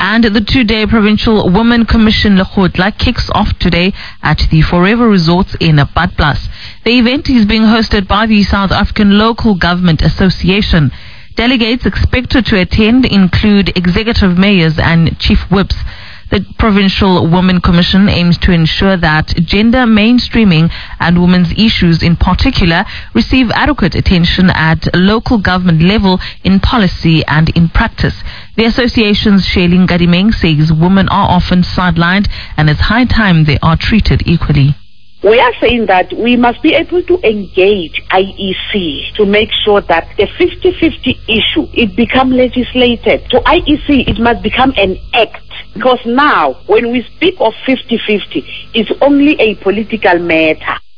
And the two-day Provincial Women Commission Lekgotla kicks off today at the Forever Resorts in Badplaas. The event is being hosted by the South African Local Government Association. Delegates expected to attend include executive mayors and chief whips. The Provincial Women Commission aims to ensure that gender mainstreaming and women's issues in particular receive adequate attention at local government level in policy and in practice. The association's Shailene Gadimeng says women are often sidelined and it's high time they are treated equally. We are saying that we must be able to engage IEC to make sure that the 50-50 issue, it become legislated. So IEC, it must become an act. Because now, when we speak of 50-50, it's only a political matter.